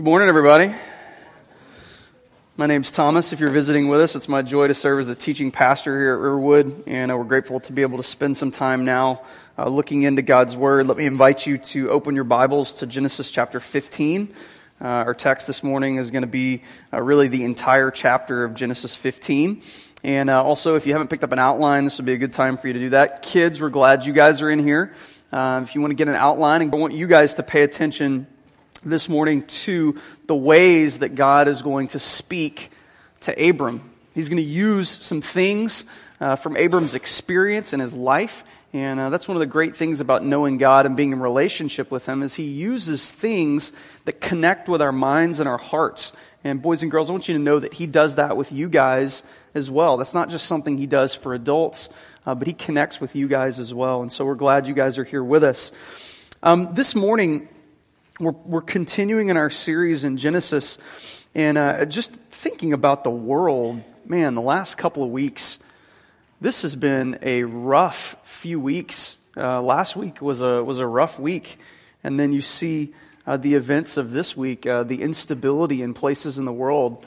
Good morning, everybody. My name's Thomas. If you're visiting with us, it's my joy to serve as a teaching pastor here at Riverwood, and we're grateful to be able to spend some time now looking into God's Word. Let me invite you to open your Bibles to Genesis chapter 15. Our text this morning is going to be really the entire chapter of Genesis 15. And also, if you haven't picked up an outline, this would be a good time for you to do that. Kids, we're glad you guys are in here. If you want to get an outline, I want you guys to pay attention this morning to the ways that God is going to speak to Abram. He's going to use some things from Abram's experience in his life, and that's one of the great things about knowing God and being in relationship with Him, is He uses things that connect with our minds and our hearts. And boys and girls, I want you to know that He does that with you guys as well. That's not just something He does for adults, but He connects with you guys as well. And so we're glad you guys are here with us. This morning, we're continuing in our series in Genesis, and just thinking about the world, man, the last couple of weeks, this has been a rough few weeks. Last week was a rough week, and then you see the events of this week, the instability in places in the world.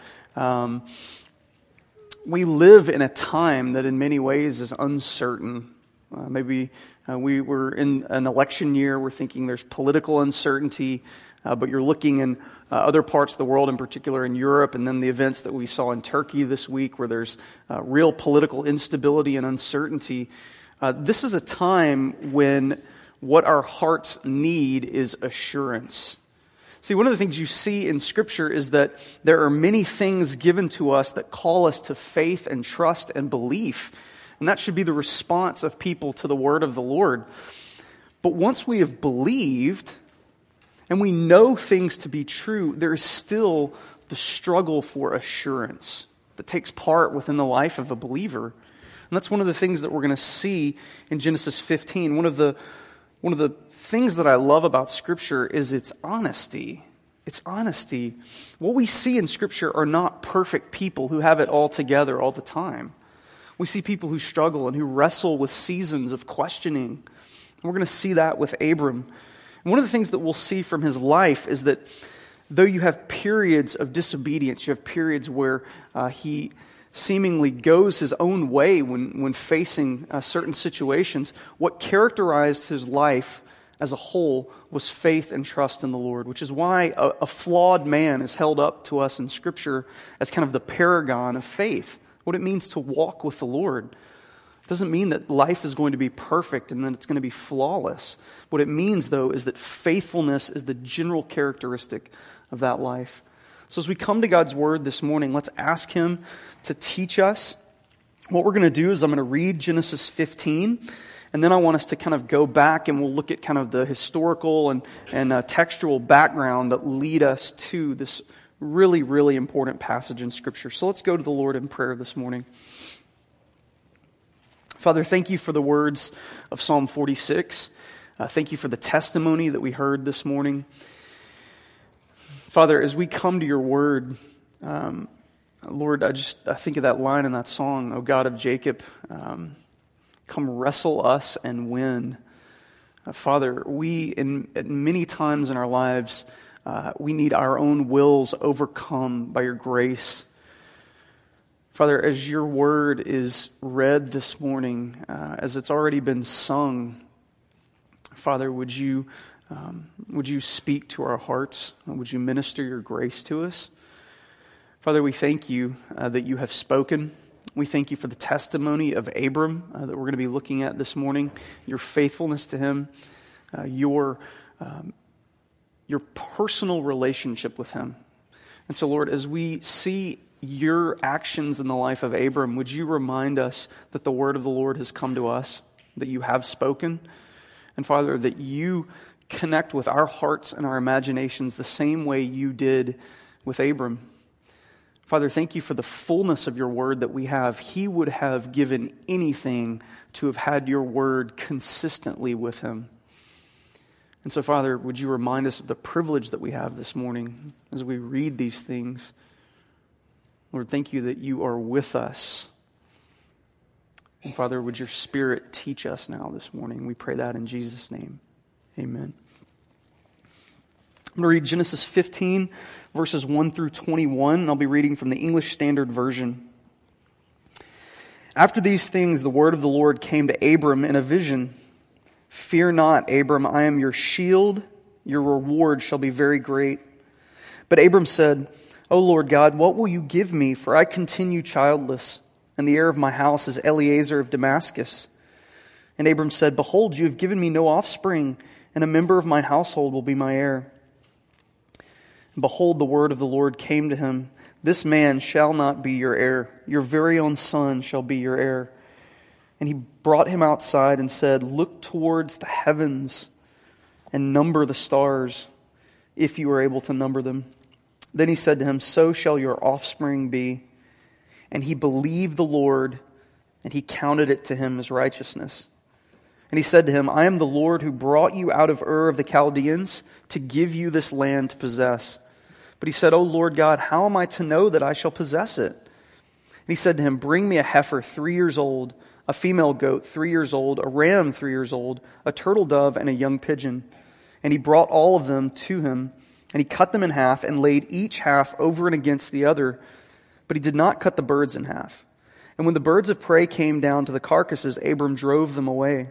We live in a time that in many ways is uncertain. Maybe we were in an election year. We're thinking there's political uncertainty, but you're looking in other parts of the world, in particular in Europe, and then the events that we saw in Turkey this week where there's real political instability and uncertainty. This is a time when what our hearts need is assurance. See, one of the things you see in Scripture is that there are many things given to us that call us to faith and trust and belief. And that should be the response of people to the word of the Lord. But once we have believed and we know things to be true, there is still the struggle for assurance that takes part within the life of a believer. And that's one of the things that we're going to see in Genesis 15. One of the things that I love about Scripture is its honesty. It's honesty. What we see in Scripture are not perfect people who have it all together all the time. We see people who struggle and who wrestle with seasons of questioning. And we're going to see that with Abram. And one of the things that we'll see from his life is that though you have periods of disobedience, you have periods where he seemingly goes his own way when facing certain situations, what characterized his life as a whole was faith and trust in the Lord, which is why a flawed man is held up to us in Scripture as kind of the paragon of faith. What it means to walk with the Lord. It doesn't mean that life is going to be perfect and that it's going to be flawless. What it means, though, is that faithfulness is the general characteristic of that life. So as we come to God's Word this morning, let's ask Him to teach us. What we're going to do is I'm going to read Genesis 15, and then I want us to kind of go back and we'll look at kind of the historical and textual background that lead us to this really, really important passage in Scripture. So let's go to the Lord in prayer this morning. Father, thank you for the words of Psalm 46. Thank you for the testimony that we heard this morning. Father, as we come to your word, Lord, I think of that line in that song, O God of Jacob, come wrestle us and win. Father, we, at many times in our lives, we need our own wills overcome by your grace. Father, as your word is read this morning, as it's already been sung, Father, would you speak to our hearts? Would you minister your grace to us? Father, we thank you that you have spoken. We thank you for the testimony of Abram that we're going to be looking at this morning, your faithfulness to him, your personal relationship with him. And so, Lord, as we see your actions in the life of Abram, would you remind us that the word of the Lord has come to us, that you have spoken, and Father, that you connect with our hearts and our imaginations the same way you did with Abram. Father, thank you for the fullness of your word that we have. He would have given anything to have had your word consistently with him. And so, Father, would you remind us of the privilege that we have this morning as we read these things? Lord, thank you that you are with us. And Father, would your Spirit teach us now this morning? We pray that in Jesus' name. Amen. I'm going to read Genesis 15, verses 1 through 21, and I'll be reading from the English Standard Version. After these things, the word of the Lord came to Abram in a vision. Fear not, Abram, I am your shield. Your reward shall be very great. But Abram said, O Lord God, what will you give me? For I continue childless, and the heir of my house is Eliezer of Damascus. And Abram said, Behold, you have given me no offspring, and a member of my household will be my heir. And behold, the word of the Lord came to him, This man shall not be your heir. Your very own son shall be your heir. And he brought him outside and said, Look towards the heavens and number the stars, if you are able to number them. Then he said to him, So shall your offspring be. And he believed the Lord, and he counted it to him as righteousness. And he said to him, I am the Lord who brought you out of Ur of the Chaldeans to give you this land to possess. But he said, O Lord God, how am I to know that I shall possess it? And he said to him, Bring me a heifer 3 years old, a female goat 3 years old, a ram 3 years old, a turtle dove, and a young pigeon. And he brought all of them to him, and he cut them in half and laid each half over and against the other. But he did not cut the birds in half. And when the birds of prey came down to the carcasses, Abram drove them away.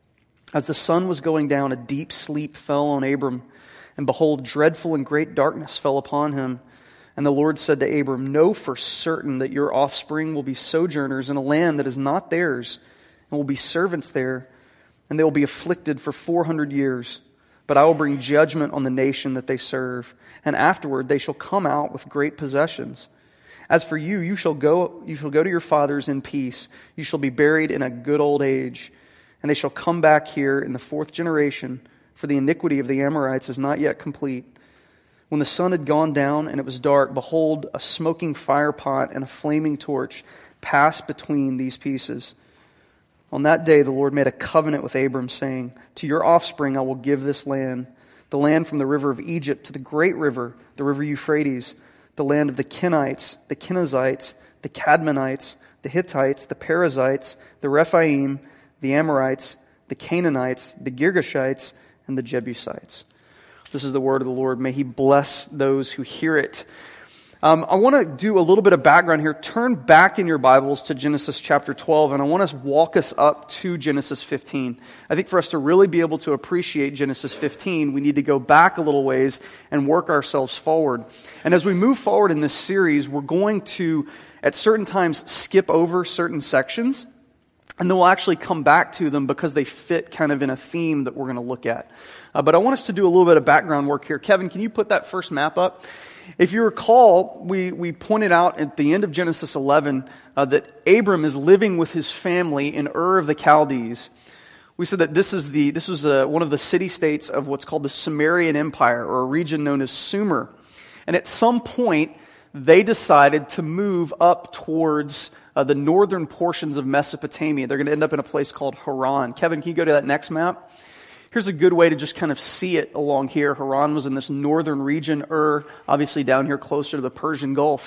As the sun was going down, a deep sleep fell on Abram. And behold, dreadful and great darkness fell upon him. And the Lord said to Abram, Know for certain that your offspring will be sojourners in a land that is not theirs, and will be servants there, and they will be afflicted for 400 years. But I will bring judgment on the nation that they serve, and afterward they shall come out with great possessions. As for you, you shall go to your fathers in peace. You shall be buried in a good old age. And they shall come back here in the 4th generation, for the iniquity of the Amorites is not yet complete. When the sun had gone down and it was dark, behold, a smoking firepot and a flaming torch passed between these pieces. On that day the Lord made a covenant with Abram, saying, To your offspring I will give this land, the land from the river of Egypt to the great river, the river Euphrates, the land of the Kenites, the Kenizzites, the Cadmonites, the Hittites, the Perizzites, the Rephaim, the Amorites, the Canaanites, the Girgashites, and the Jebusites. This is the word of the Lord. May He bless those who hear it. I want to do a little bit of background here. Turn back in your Bibles to Genesis chapter 12, and I want to walk us up to Genesis 15. I think for us to really be able to appreciate Genesis 15, we need to go back a little ways and work ourselves forward. And as we move forward in this series, we're going to, at certain times, skip over certain sections, and then we'll actually come back to them because they fit kind of in a theme that we're going to look at. But I want us to do a little bit of background work here. Kevin, can you put that first map up? If you recall, we pointed out at the end of Genesis 11 that Abram is living with his family in Ur of the Chaldees. We said that this was one of the city-states of what's called the Sumerian Empire, or a region known as Sumer. And at some point, they decided to move up towards the northern portions of Mesopotamia. They're going to end up in a place called Haran. Kevin, can you go to that next map? Here's a good way to just kind of see it along here. Haran was in this northern region, Ur, obviously down here closer to the Persian Gulf.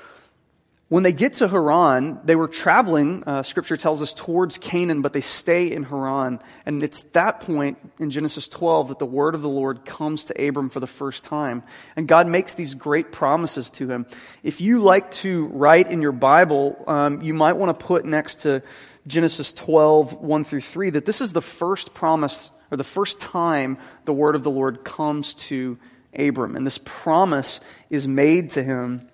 When they get to Haran, they were traveling, Scripture tells us, towards Canaan, but they stay in Haran. And it's that point in Genesis 12 that the word of the Lord comes to Abram for the first time. And God makes these great promises to him. If you like to write in your Bible, you might want to put next to Genesis 12, 1 through 3, that this is the first promise, or the first time the word of the Lord comes to Abram. And this promise is made to him.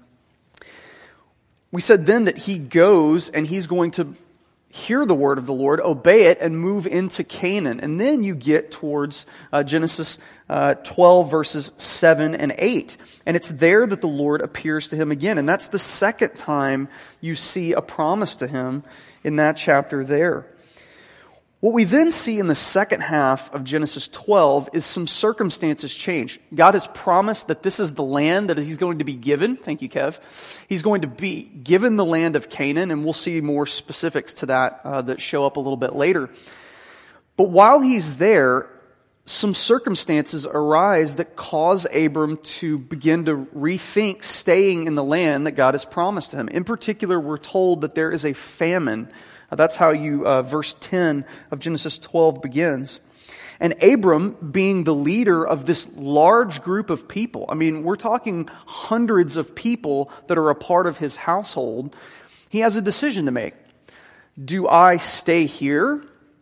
We said then that he goes and he's going to hear the word of the Lord, obey it, and move into Canaan. And then you get towards Genesis 12, verses 7 and 8. And it's there that the Lord appears to him again. And that's the second time you see a promise to him in that chapter there. What we then see in the second half of Genesis 12 is some circumstances change. God has promised that this is the land that he's going to be given. Thank you, Kev. He's going to be given the land of Canaan, and we'll see more specifics to that show up a little bit later. But while he's there, some circumstances arise that cause Abram to begin to rethink staying in the land that God has promised to him. In particular, we're told that there is a famine. That's how verse 10 of Genesis 12 begins. And Abram, being the leader of this large group of people, I mean, we're talking hundreds of people that are a part of his household, he has a decision to make. Do I stay here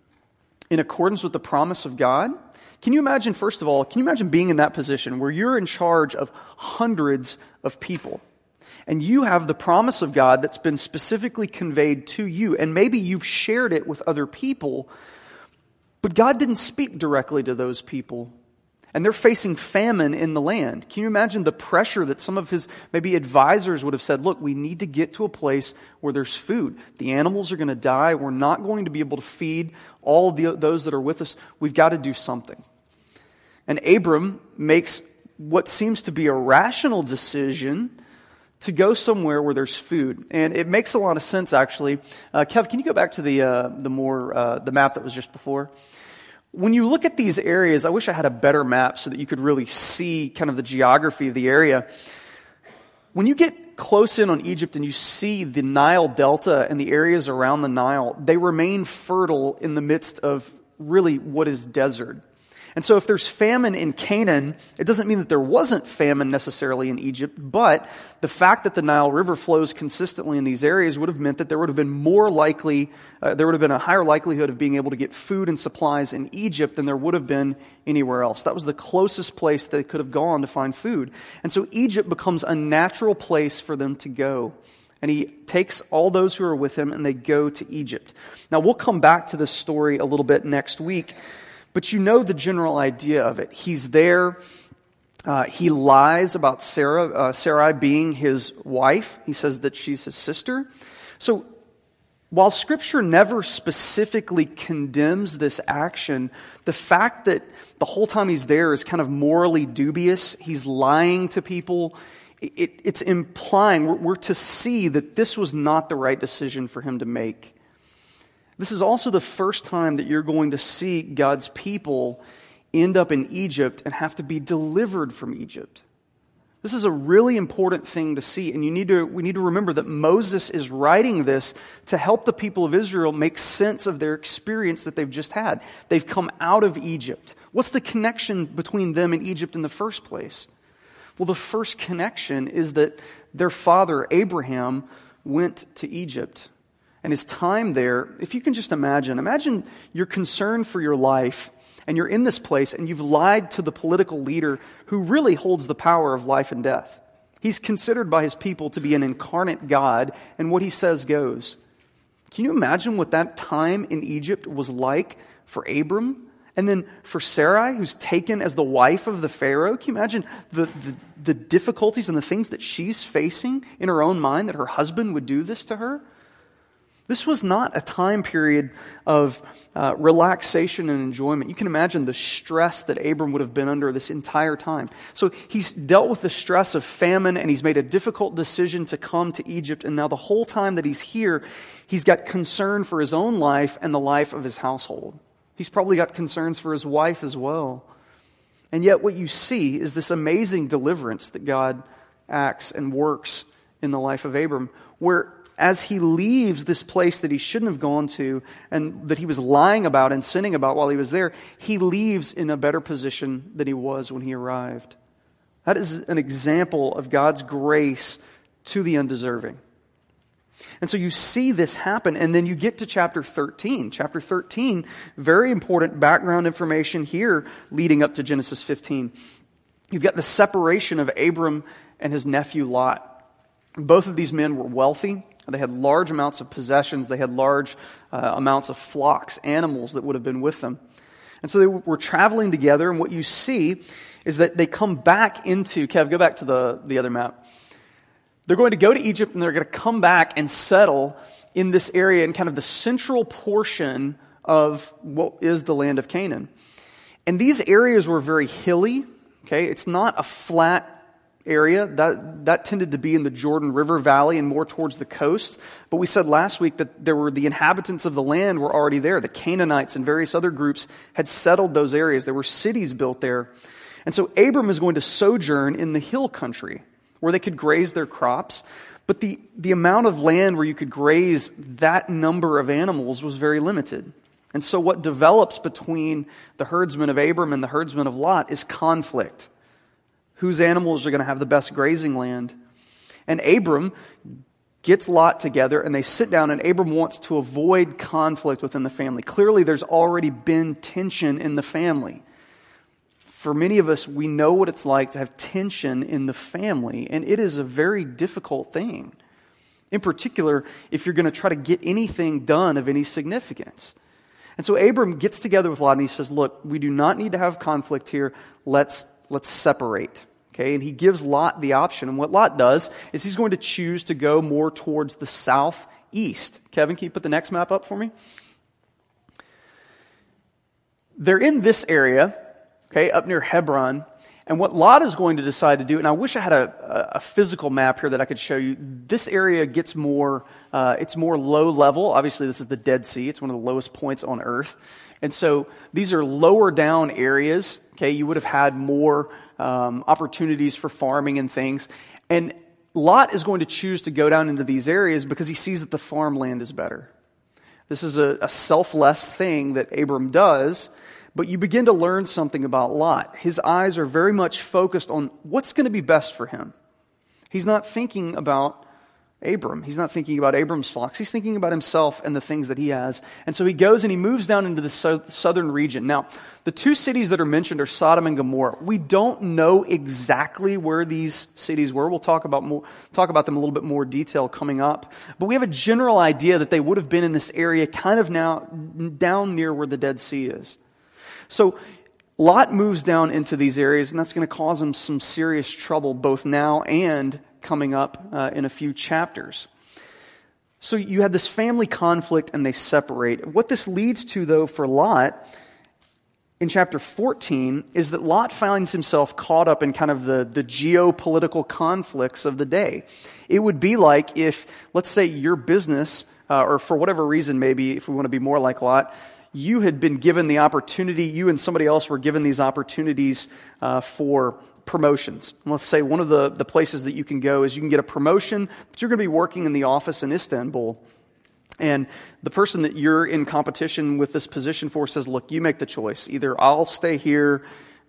in accordance with the promise of God? Can you imagine, first of all, can you imagine being in that position where you're in charge of hundreds of people? And you have the promise of God that's been specifically conveyed to you, and maybe you've shared it with other people, but God didn't speak directly to those people. And they're facing famine in the land. Can you imagine the pressure that some of his maybe advisors would have said, look, we need to get to a place where there's food. The animals are going to die. We're not going to be able to feed all of those that are with us. We've got to do something. And Abram makes what seems to be a rational decision to go somewhere where there's food. And it makes a lot of sense, actually. Kev, can you go back to the map that was just before? When you look at these areas, I wish I had a better map so that you could really see kind of the geography of the area. When you get close in on Egypt and you see the Nile Delta and the areas around the Nile, they remain fertile in the midst of really what is desert. And so if there's famine in Canaan, it doesn't mean that there wasn't famine necessarily in Egypt, but the fact that the Nile River flows consistently in these areas would have meant that there would have been there would have been a higher likelihood of being able to get food and supplies in Egypt than there would have been anywhere else. That was the closest place they could have gone to find food. And so Egypt becomes a natural place for them to go. And he takes all those who are with him and they go to Egypt. Now we'll come back to this story a little bit next week. But you know the general idea of it. He's there. He lies about Sarai being his wife. He says that she's his sister. So while Scripture never specifically condemns this action, the fact that the whole time he's there is kind of morally dubious, he's lying to people, it's implying, we're to see that this was not the right decision for him to make. This is also the first time that you're going to see God's people end up in Egypt and have to be delivered from Egypt. This is a really important thing to see, and we need to remember that Moses is writing this to help the people of Israel make sense of their experience that they've just had. They've come out of Egypt. What's the connection between them and Egypt in the first place? Well, the first connection is that their father, Abraham, went to Egypt. And his time there, if you can just imagine you're concerned for your life and you're in this place and you've lied to the political leader who really holds the power of life and death. He's considered by his people to be an incarnate God, and what he says goes. Can you imagine what that time in Egypt was like for Abram? And then for Sarai, who's taken as the wife of the Pharaoh? Can you imagine the difficulties and the things that she's facing in her own mind, that her husband would do this to her? This was not a time period of relaxation and enjoyment. You can imagine the stress that Abram would have been under this entire time. So he's dealt with the stress of famine, and he's made a difficult decision to come to Egypt. And now the whole time that he's here, he's got concern for his own life and the life of his household. He's probably got concerns for his wife as well. And yet what you see is this amazing deliverance that God acts and works in the life of Abram, where as he leaves this place that he shouldn't have gone to and that he was lying about and sinning about while he was there, he leaves in a better position than he was when he arrived. That is an example of God's grace to the undeserving. And so you see this happen, and then you get to chapter 13. Chapter 13, very important background information here leading up to Genesis 15. You've got the separation of Abram and his nephew Lot. Both of these men were wealthy. They had large amounts of possessions. They had large amounts of flocks, animals that would have been with them. And so they were traveling together, and what you see is that they come back into, Kev, go back to the other map. They're going to go to Egypt, and they're going to come back and settle in this area in kind of the central portion of what is the land of Canaan. And these areas were very hilly. Okay, it's not a flat area. That tended to be in the Jordan River Valley and more towards the coast. But we said last week that the inhabitants of the land were already there. The Canaanites and various other groups had settled those areas. There were cities built there. And so Abram is going to sojourn in the hill country where they could graze their crops. But the amount of land where you could graze that number of animals was very limited. And so what develops between the herdsmen of Abram and the herdsmen of Lot is conflict. Whose animals are going to have the best grazing land? And Abram gets Lot together and they sit down, and Abram wants to avoid conflict within the family. Clearly there's already been tension in the family. For many of us, we know what it's like to have tension in the family, and it is a very difficult thing. In particular, if you're going to try to get anything done of any significance. And so Abram gets together with Lot and he says, look, we do not need to have conflict here. Let's separate. Okay, and he gives Lot the option. And what Lot does is he's going to choose to go more towards the southeast. Kevin, can you put the next map up for me? They're in this area, okay, up near Hebron. And what Lot is going to decide to do, and I wish I had a physical map here that I could show you. This area gets more, it's more low level. Obviously, this is the Dead Sea. It's one of the lowest points on earth. And so these are lower down areas. Okay, you would have had more opportunities for farming and things. And Lot is going to choose to go down into these areas because he sees that the farmland is better. This is a selfless thing that Abram does. But you begin to learn something about Lot. His eyes are very much focused on what's going to be best for him. He's not thinking about Abram. He's not thinking about Abram's flocks. He's thinking about himself and the things that he has. And so he goes and he moves down into the southern region. Now, the two cities that are mentioned are Sodom and Gomorrah. We don't know exactly where these cities were. We'll talk about them a little bit more detail coming up. But we have a general idea that they would have been in this area kind of now down near where the Dead Sea is. So Lot moves down into these areas, and that's going to cause him some serious trouble both now and coming up in a few chapters. So you have this family conflict, and they separate. What this leads to, though, for Lot in chapter 14 is that Lot finds himself caught up in kind of the geopolitical conflicts of the day. It would be like if, let's say, your business, or for whatever reason, maybe if we want to be more like Lot, you had been given the opportunity, you and somebody else were given these opportunities for promotions. And let's say one of the places that you can go is you can get a promotion, but you're going to be working in the office in Istanbul. And the person that you're in competition with this position for says, look, you make the choice. Either I'll stay here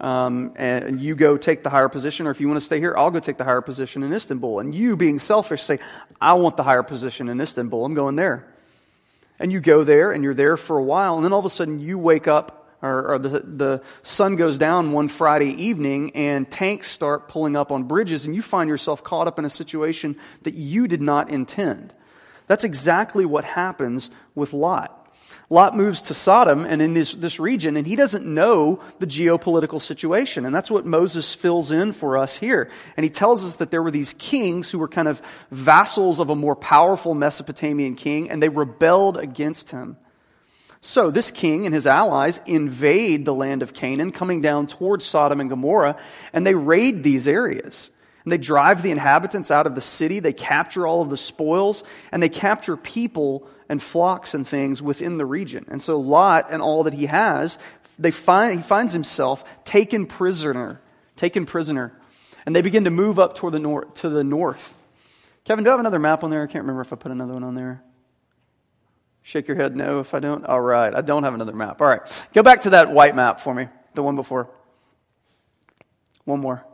and you go take the higher position, or if you want to stay here, I'll go take the higher position in Istanbul. And you, being selfish, say, I want the higher position in Istanbul. I'm going there. And you go there, and you're there for a while, and then all of a sudden you wake up, or the sun goes down one Friday evening, and tanks start pulling up on bridges, and you find yourself caught up in a situation that you did not intend. That's exactly what happens with Lot. Lot moves to Sodom and in this region, and he doesn't know the geopolitical situation. And that's what Moses fills in for us here. And he tells us that there were these kings who were kind of vassals of a more powerful Mesopotamian king, and they rebelled against him. So this king and his allies invade the land of Canaan, coming down towards Sodom and Gomorrah, and they raid these areas. And they drive the inhabitants out of the city, they capture all of the spoils, and they capture people and flocks and things within the region. And so Lot and all that he has, he finds himself taken prisoner. And they begin to move up toward the north. Kevin, do I have another map on there? I can't remember if I put another one on there. Shake your head no if I don't. All right, I don't have another map. All right, go back to that white map for me, the one before. One more.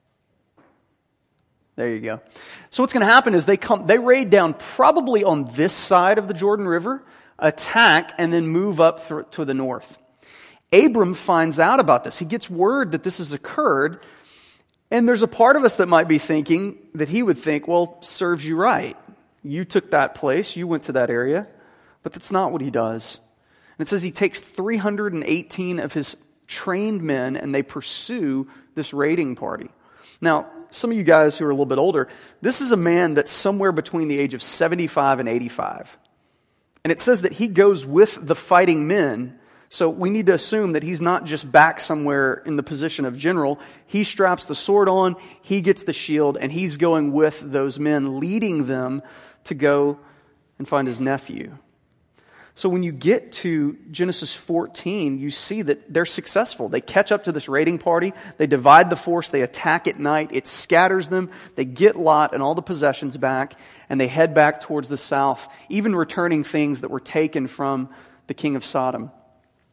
There you go. So what's going to happen is they raid down probably on this side of the Jordan River, attack, and then move up to the north. Abram finds out about this. He gets word that this has occurred, and there's a part of us that might be thinking that he would think, well, serves you right. You took that place, you went to that area, but that's not what he does. And it says he takes 318 of his trained men, and they pursue this raiding party. Now, some of you guys who are a little bit older, this is a man that's somewhere between the age of 75 and 85. And it says that he goes with the fighting men, so we need to assume that he's not just back somewhere in the position of general. He straps the sword on, he gets the shield, and he's going with those men, leading them to go and find his nephew. So when you get to Genesis 14, you see that they're successful. They catch up to this raiding party. They divide the force. They attack at night. It scatters them. They get Lot and all the possessions back, and they head back towards the south, even returning things that were taken from the king of Sodom.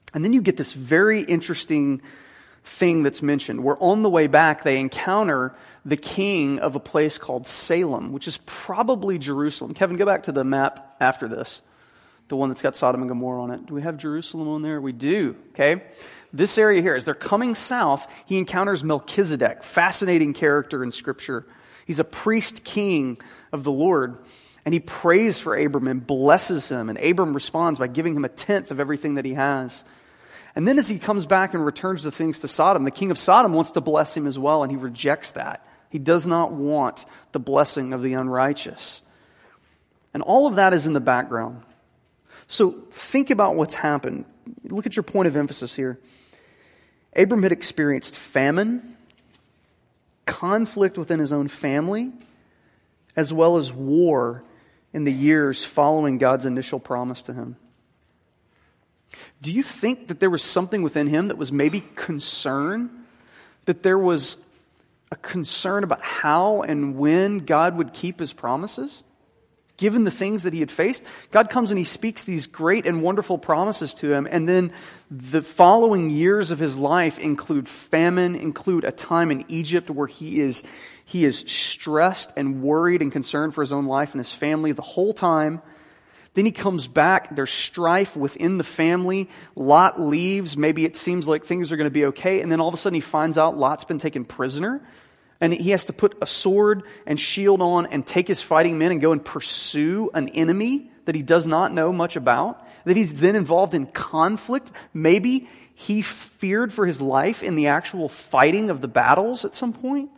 And then you get this very interesting thing that's mentioned, where on the way back they encounter the king of a place called Salem, which is probably Jerusalem. Kevin, go back to the map after this, the one that's got Sodom and Gomorrah on it. Do we have Jerusalem on there? We do, okay? This area here, as they're coming south, he encounters Melchizedek, fascinating character in Scripture. He's a priest king of the Lord, and he prays for Abram and blesses him, and Abram responds by giving him a tenth of everything that he has. And then as he comes back and returns the things to Sodom, the king of Sodom wants to bless him as well, and he rejects that. He does not want the blessing of the unrighteous. And all of that is in the background. So think about what's happened. Look at your point of emphasis here. Abram had experienced famine, conflict within his own family, as well as war in the years following God's initial promise to him. Do you think that there was something within him that was maybe concern? That there was a concern about how and when God would keep his promises? Given the things that he had faced, God comes and he speaks these great and wonderful promises to him, and then the following years of his life include famine, include a time in Egypt where he is stressed and worried and concerned for his own life and his family the whole time. Then he comes back, there's strife within the family, Lot leaves, maybe it seems like things are going to be okay, and then all of a sudden he finds out Lot's been taken prisoner, and he has to put a sword and shield on and take his fighting men and go and pursue an enemy that he does not know much about, that he's then involved in conflict. Maybe he feared for his life in the actual fighting of the battles at some point.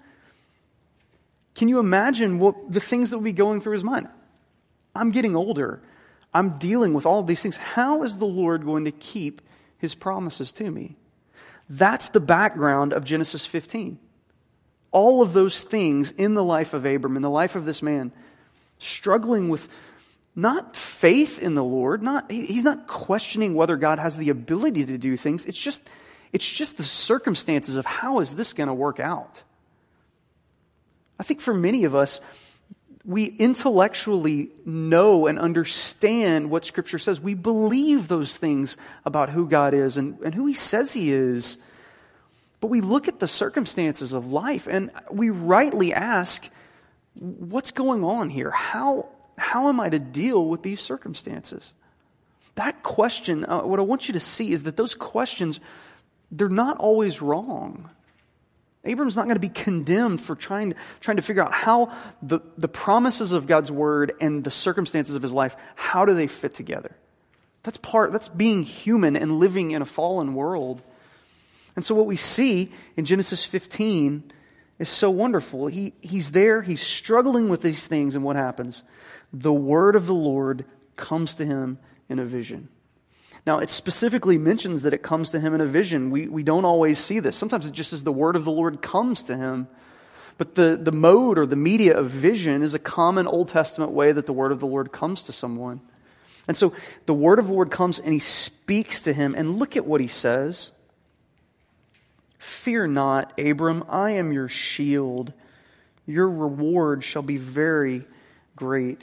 Can you imagine the things that would be going through his mind? I'm getting older. I'm dealing with all of these things. How is the Lord going to keep his promises to me? That's the background of Genesis 15. All of those things in the life of Abram, in the life of this man, struggling with not faith in the Lord, he's not questioning whether God has the ability to do things. It's just the circumstances of how is this going to work out. I think for many of us, we intellectually know and understand what Scripture says. We believe those things about who God is and who he says he is. But we look at the circumstances of life and we rightly ask, what's going on here? How am I to deal with these circumstances? That question, what I want you to see is that those questions, they're not always wrong. Abram's not going to be condemned for trying to figure out how the promises of God's word and the circumstances of his life, how do they fit together? That's being human and living in a fallen world. And so what we see in Genesis 15 is so wonderful. He's there, he's struggling with these things, and what happens? The word of the Lord comes to him in a vision. Now, it specifically mentions that it comes to him in a vision. We don't always see this. Sometimes it just says the word of the Lord comes to him. But the mode or the media of vision is a common Old Testament way that the word of the Lord comes to someone. And so the word of the Lord comes and he speaks to him. And look at what he says. Fear not, Abram, I am your shield. Your reward shall be very great.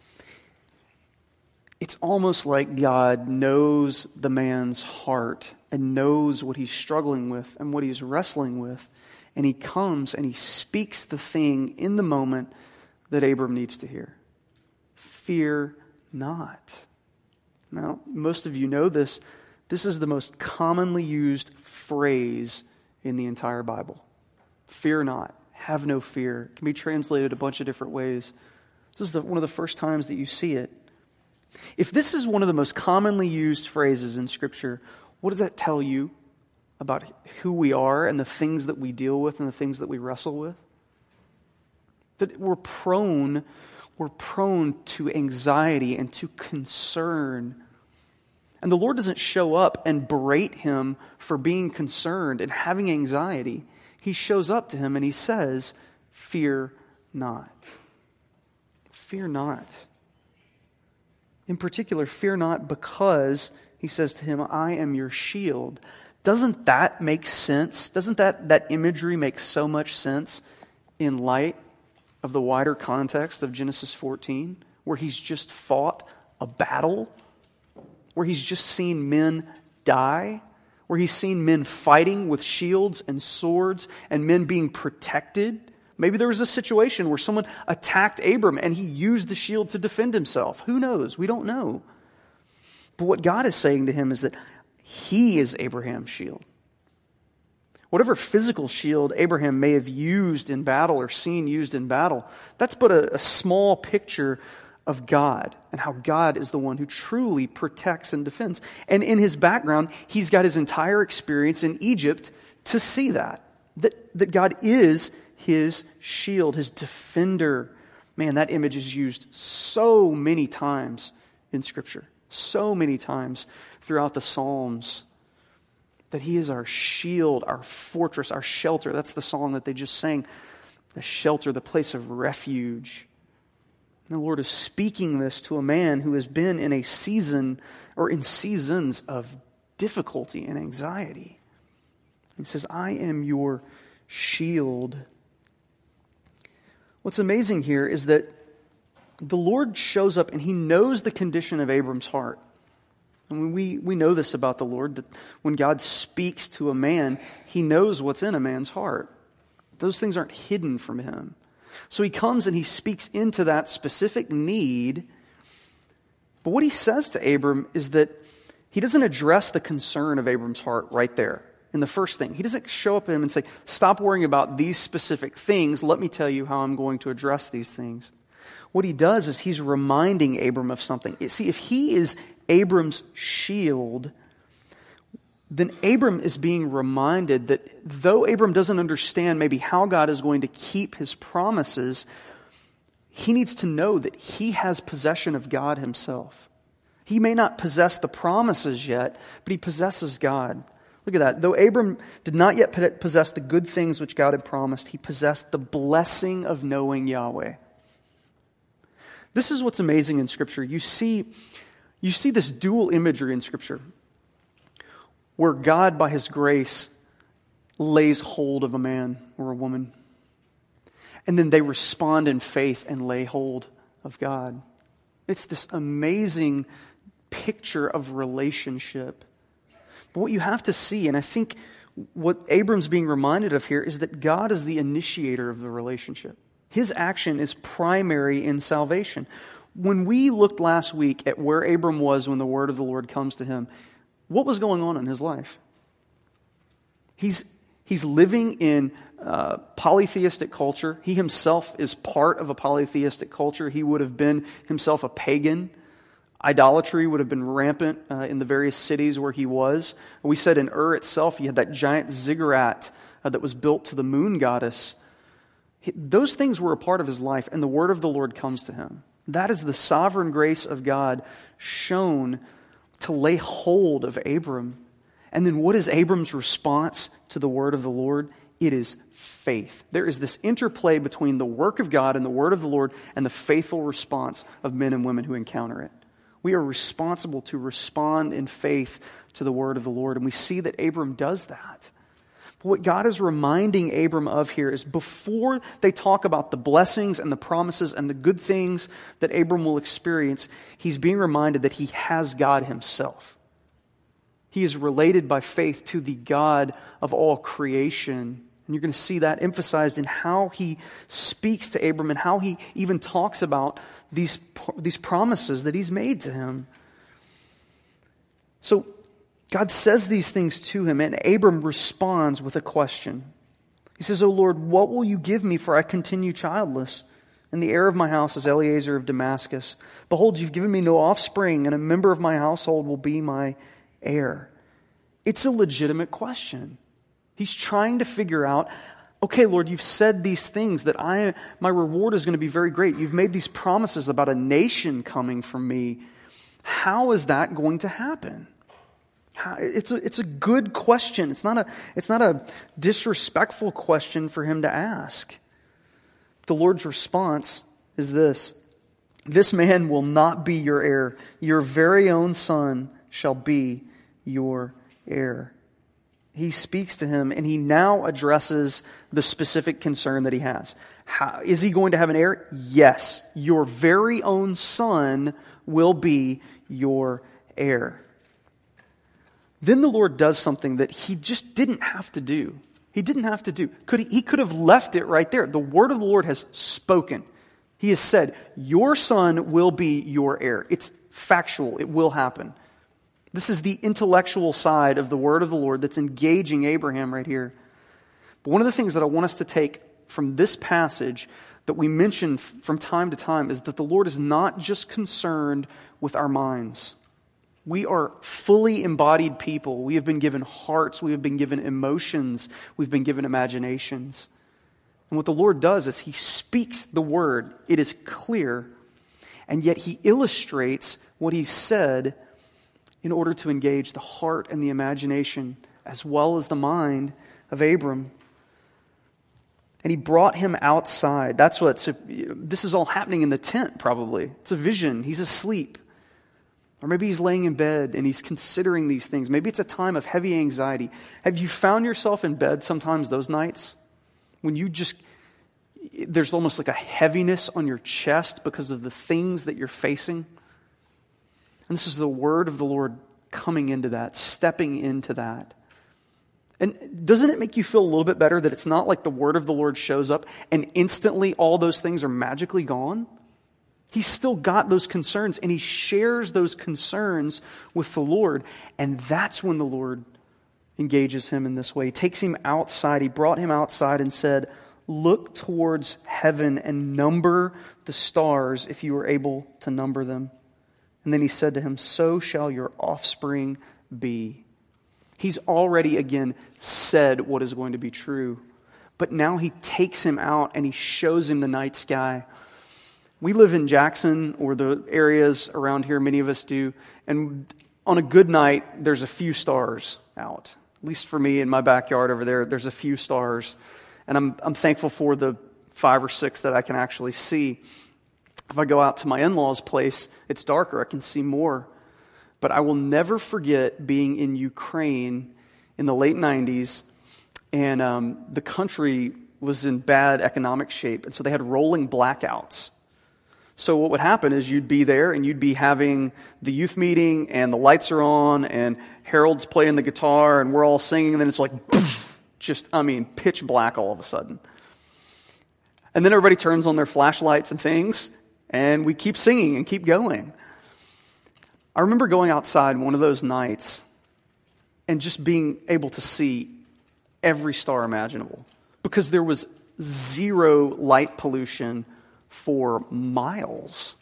It's almost like God knows the man's heart and knows what he's struggling with and what he's wrestling with. And he comes and he speaks the thing in the moment that Abram needs to hear. Fear not. Now, most of you know this. This is the most commonly used phrase in the entire Bible. Fear not. Have no fear. It can be translated a bunch of different ways. This is one of the first times that you see it. If this is one of the most commonly used phrases in Scripture, what does that tell you about who we are and the things that we deal with and the things that we wrestle with? That we're prone to anxiety and to concern. And the Lord doesn't show up and berate him for being concerned and having anxiety. He shows up to him and he says, fear not. Fear not. In particular, fear not because, he says to him, I am your shield. Doesn't that make sense? Doesn't that imagery make so much sense in light of the wider context of Genesis 14, where he's just fought a battle, where he's just seen men die, where he's seen men fighting with shields and swords and men being protected. Maybe there was a situation where someone attacked Abram and he used the shield to defend himself. Who knows? We don't know. But what God is saying to him is that he is Abraham's shield. Whatever physical shield Abraham may have used in battle or seen used in battle, that's but a small picture of God and how God is the one who truly protects and defends. And in his background, he's got his entire experience in Egypt to see that God is his shield, his defender. Man, that image is used so many times in Scripture, so many times throughout the Psalms, that he is our shield, our fortress, our shelter. That's the song that they just sang, the shelter, the place of refuge. And the Lord is speaking this to a man who has been in a season or in seasons of difficulty and anxiety. He says, I am your shield. What's amazing here is that the Lord shows up and he knows the condition of Abram's heart. And we know this about the Lord, that when God speaks to a man, he knows what's in a man's heart. Those things aren't hidden from him. So he comes and he speaks into that specific need. But what he says to Abram is that he doesn't address the concern of Abram's heart right there in the first thing. He doesn't show up to him and say, stop worrying about these specific things. Let me tell you how I'm going to address these things. What he does is he's reminding Abram of something. See, if he is Abram's shield, then Abram is being reminded that though Abram doesn't understand maybe how God is going to keep his promises, he needs to know that he has possession of God himself. He may not possess the promises yet, but he possesses God. Look at that. Though Abram did not yet possess the good things which God had promised, he possessed the blessing of knowing Yahweh. This is what's amazing in Scripture. You see this dual imagery in Scripture where God, by His grace, lays hold of a man or a woman. And then they respond in faith and lay hold of God. It's this amazing picture of relationship. But what you have to see, and I think what Abram's being reminded of here, is that God is the initiator of the relationship. His action is primary in salvation. When we looked last week at where Abram was when the word of the Lord comes to him, what was going on in his life? He's living in polytheistic culture. He himself is part of a polytheistic culture. He would have been himself a pagan. Idolatry would have been rampant in the various cities where he was. We said in Ur itself, you had that giant ziggurat that was built to the moon goddess. Those things were a part of his life, and the word of the Lord comes to him. That is the sovereign grace of God shown to lay hold of Abram. And then what is Abram's response to the word of the Lord? It is faith. There is this interplay between the work of God and the word of the Lord and the faithful response of men and women who encounter it. We are responsible to respond in faith to the word of the Lord, and we see that Abram does that. But what God is reminding Abram of here is before they talk about the blessings and the promises and the good things that Abram will experience, he's being reminded that he has God himself. He is related by faith to the God of all creation. And you're going to see that emphasized in how he speaks to Abram and how he even talks about these promises that he's made to him. So God says these things to him, and Abram responds with a question. He says, "O Lord, what will you give me, for I continue childless? And the heir of my house is Eliezer of Damascus. Behold, you've given me no offspring, and a member of my household will be my heir." It's a legitimate question. He's trying to figure out, okay, Lord, you've said these things that my reward is going to be very great. You've made these promises about a nation coming from me. How is that going to happen? It's a good question. It's not a disrespectful question for him to ask. The Lord's response is this: "This man will not be your heir. Your very own son shall be your heir." He speaks to him, and he now addresses the specific concern that he has. Is he going to have an heir? Yes. Your very own son will be your heir. Then the Lord does something that he just didn't have to do. He didn't have to do. He could have left it right there. The word of the Lord has spoken. He has said, your son will be your heir. It's factual. It will happen. This is the intellectual side of the word of the Lord that's engaging Abraham right here. But one of the things that I want us to take from this passage that we mention from time to time is that the Lord is not just concerned with our minds. We are fully embodied people. We have been given hearts. We have been given emotions. We've been given imaginations. And what the Lord does is he speaks the word. It is clear. And yet he illustrates what he said in order to engage the heart and the imagination as well as the mind of Abram. And he brought him outside. This is all happening in the tent probably. It's a vision. He's asleep. Or maybe he's laying in bed and he's considering these things. Maybe it's a time of heavy anxiety. Have you found yourself in bed sometimes those nights when there's almost like a heaviness on your chest because of the things that you're facing? And this is the word of the Lord coming into that, stepping into that. And doesn't it make you feel a little bit better that it's not like the word of the Lord shows up and instantly all those things are magically gone? He's still got those concerns, and he shares those concerns with the Lord. And that's when the Lord engages him in this way. He takes him outside. He brought him outside and said, look towards heaven and number the stars if you are able to number them. And then he said to him, so shall your offspring be. He's already, again, said what is going to be true. But now he takes him out and he shows him the night sky. We live in Jackson, or the areas around here, many of us do, and on a good night, there's a few stars out. At least for me in my backyard over there, there's a few stars. And I'm thankful for the 5 or 6 that I can actually see. If I go out to my in-laws' place, it's darker, I can see more. But I will never forget being in Ukraine in the late 90s, and the country was in bad economic shape, and so they had rolling blackouts. So what would happen is you'd be there and you'd be having the youth meeting and the lights are on and Harold's playing the guitar and we're all singing and then it's like pitch black all of a sudden. And then everybody turns on their flashlights and things and we keep singing and keep going. I remember going outside one of those nights and just being able to see every star imaginable because there was zero light pollution for miles.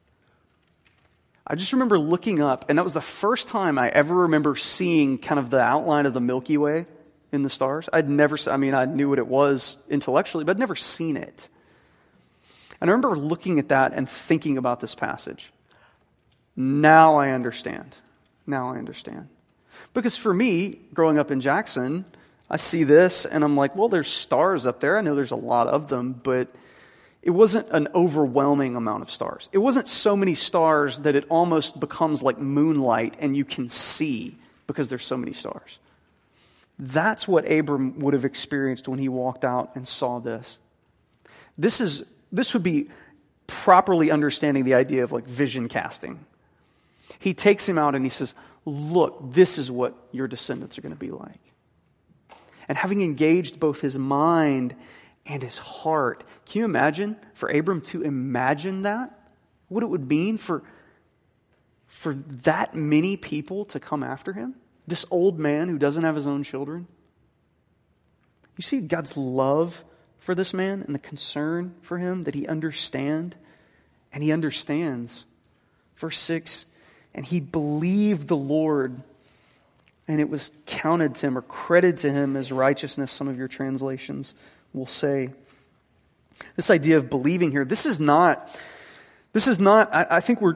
I just remember looking up, and that was the first time I ever remember seeing kind of the outline of the Milky Way in the stars. I knew what it was intellectually, but I'd never seen it. And I remember looking at that and thinking about this passage. Now I understand. Because for me, growing up in Jackson, I see this, and I'm like, well, there's stars up there. I know there's a lot of them, but it wasn't an overwhelming amount of stars. It wasn't so many stars that it almost becomes like moonlight and you can see because there's so many stars. That's what Abram would have experienced when he walked out and saw this. This would be properly understanding the idea of like vision casting. He takes him out and he says, look, this is what your descendants are going to be like. And having engaged both his mind and his heart. Can you imagine for Abram to imagine that? What it would mean for that many people to come after him? This old man who doesn't have his own children? You see God's love for this man and the concern for him that he understand, and he understands. Verse 6, and he believed the Lord, and it was counted to him or credited to him as righteousness, some of your translations will say. This idea of believing here, I think we're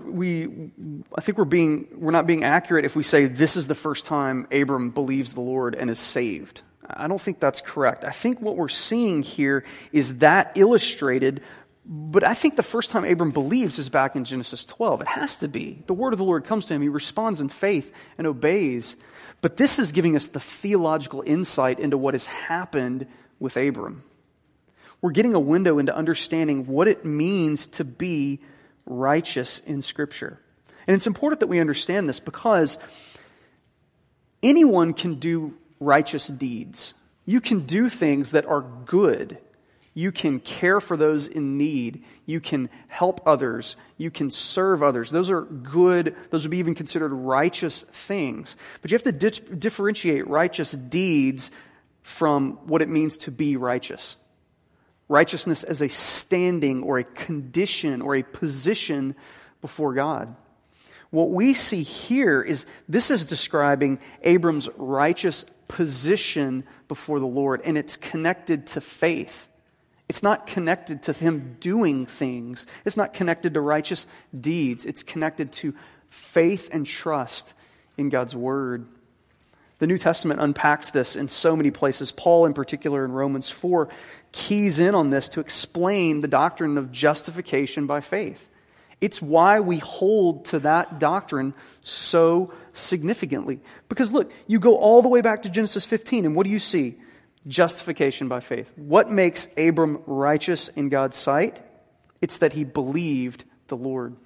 not being accurate if we say this is the first time Abram believes the Lord and is saved. I don't think that's correct. I think what we're seeing here is that illustrated, but I think the first time Abram believes is back in Genesis 12. It has to be. The word of the Lord comes to him. He responds in faith and obeys. But this is giving us the theological insight into what has happened with Abram. We're getting a window into understanding what it means to be righteous in Scripture. And it's important that we understand this because anyone can do righteous deeds. You can do things that are good. You can care for those in need. You can help others. You can serve others. Those are good. Those would be even considered righteous things. But you have to differentiate righteous deeds from what it means to be righteous. Righteousness as a standing or a condition or a position before God. What we see here is this is describing Abram's righteous position before the Lord, and it's connected to faith. It's not connected to him doing things. It's not connected to righteous deeds. It's connected to faith and trust in God's word. The New Testament unpacks this in so many places. Paul, in particular, in Romans 4, keys in on this to explain the doctrine of justification by faith. It's why we hold to that doctrine so significantly. Because look, you go all the way back to Genesis 15, and what do you see? Justification by faith. What makes Abram righteous in God's sight? It's that he believed the Lord.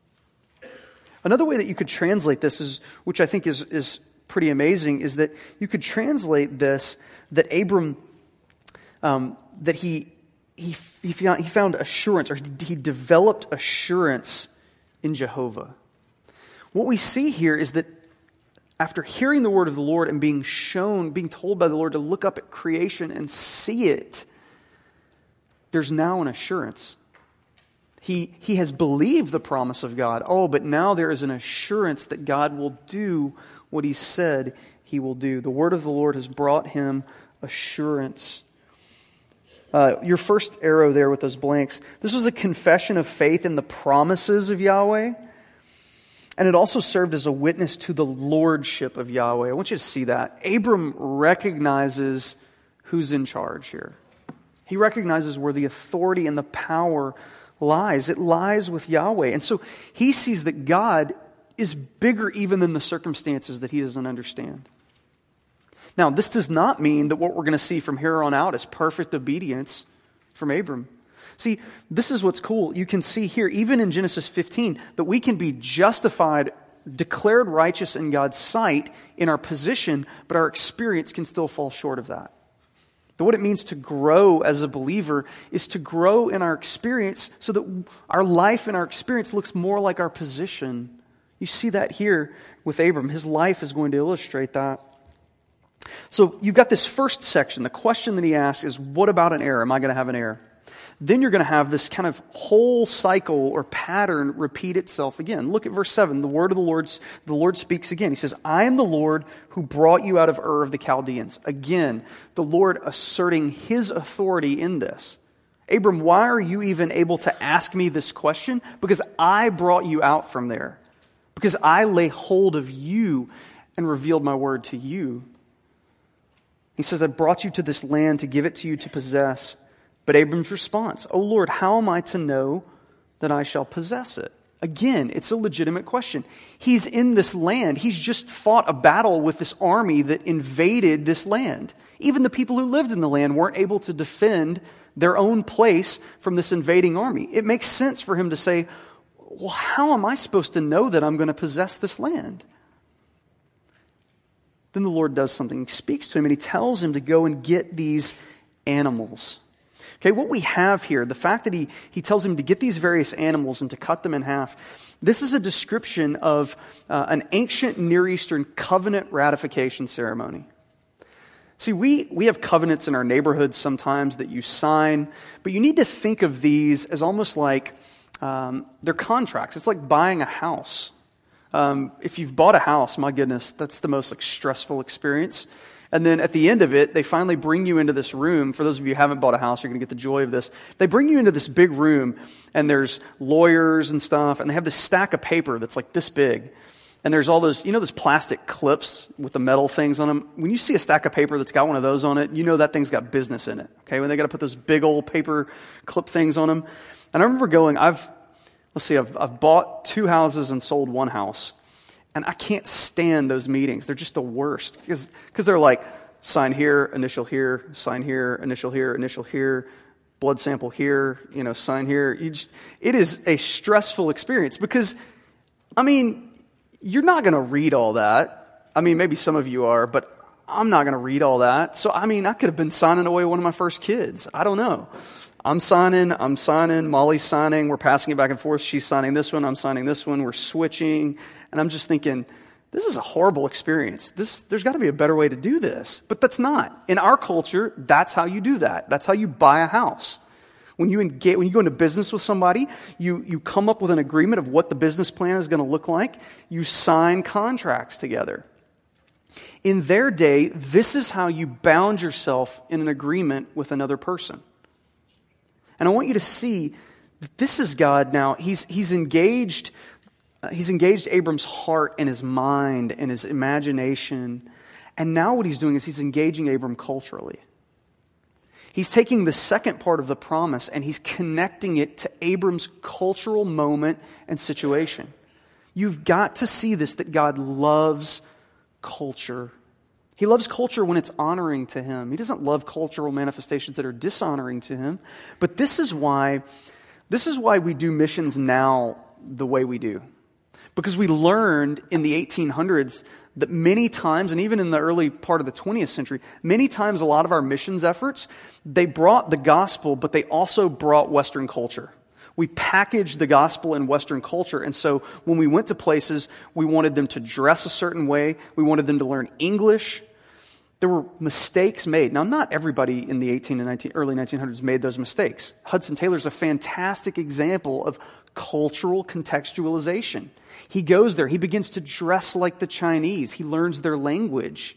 Another way that you could translate this, is, which I think is pretty amazing, is that you could translate this, that Abram, that he found assurance, or he developed assurance in Jehovah. What we see here is that after hearing the word of the Lord and being told by the Lord to look up at creation and see it, there's now an assurance. He has believed the promise of God. Oh, but now there is an assurance that God will do what he said he will do. The word of the Lord has brought him assurance. Your first arrow there with those blanks, this was a confession of faith in the promises of Yahweh. And it also served as a witness to the lordship of Yahweh. I want you to see that. Abram recognizes who's in charge here. He recognizes where the authority and the power lies. It lies with Yahweh. And so he sees that God is bigger even than the circumstances that he doesn't understand. Now, this does not mean that what we're going to see from here on out is perfect obedience from Abram. See, this is what's cool. You can see here, even in Genesis 15, that we can be justified, declared righteous in God's sight in our position, but our experience can still fall short of that. But what it means to grow as a believer is to grow in our experience so that our life and our experience looks more like our position. You see that here with Abram. His life is going to illustrate that. So you've got this first section. The question that he asks is, what about an heir? Am I going to have an heir? Then you're going to have this kind of whole cycle or pattern repeat itself again. Look at verse 7. The word of the Lord speaks again. He says, I am the Lord who brought you out of Ur of the Chaldeans. Again, the Lord asserting his authority in this. Abram, why are you even able to ask me this question? Because I brought you out from there. Because I lay hold of you and revealed my word to you. He says, I brought you to this land to give it to you to possess. But Abram's response, O Lord, how am I to know that I shall possess it? Again, it's a legitimate question. He's in this land. He's just fought a battle with this army that invaded this land. Even the people who lived in the land weren't able to defend their own place from this invading army. It makes sense for him to say, well, how am I supposed to know that I'm going to possess this land? Then the Lord does something. He speaks to him and he tells him to go and get these animals. Okay, what we have here, the fact that he tells him to get these various animals and to cut them in half, this is a description of an ancient Near Eastern covenant ratification ceremony. See, we have covenants in our neighborhoods sometimes that you sign, but you need to think of these as almost like they're contracts. It's like buying a house. If you've bought a house, my goodness, that's the most stressful experience. And then at the end of it, they finally bring you into this room. For those of you who haven't bought a house, you're going to get the joy of this. They bring you into this big room, and there's lawyers and stuff, and they have this stack of paper that's like this big. And there's all those, those plastic clips with the metal things on them. When you see a stack of paper that's got one of those on it, you know that thing's got business in it. Okay, when they got to put those big old paper clip things on them. And I remember going, I've bought 2 houses and sold 1 house. And I can't stand those meetings. They're just the worst. Because they're like, sign here, initial here, sign here, initial here, blood sample here, sign here. It is a stressful experience because, you're not going to read all that. I mean, maybe some of you are, but I'm not going to read all that. So, I mean, I could have been signing away one of my first kids. I don't know. I'm signing, Molly's signing, we're passing it back and forth. She's signing this one, I'm signing this one, we're switching. And I'm just thinking, this is a horrible experience. There's got to be a better way to do this. But that's not. In our culture, that's how you do that. That's how you buy a house. When you go into business with somebody, you come up with an agreement of what the business plan is going to look like. You sign contracts together. In their day, this is how you bound yourself in an agreement with another person. And I want you to see that this is God now. He's engaged Abram's heart and his mind and his imagination. And now what he's doing is he's engaging Abram culturally. He's taking the second part of the promise and he's connecting it to Abram's cultural moment and situation. You've got to see this, that God loves culture. He loves culture when it's honoring to him. He doesn't love cultural manifestations that are dishonoring to him. But this is why we do missions now the way we do. Because we learned in the 1800s that many times, and even in the early part of the 20th century, many times a lot of our missions efforts, they brought the gospel, but they also brought Western culture. We packaged the gospel in Western culture, and so when we went to places, we wanted them to dress a certain way, we wanted them to learn English. There were mistakes made. Now, not everybody in the early 1900s made those mistakes. Hudson Taylor's a fantastic example of cultural contextualization. He goes there. He begins to dress like the Chinese. He learns their language.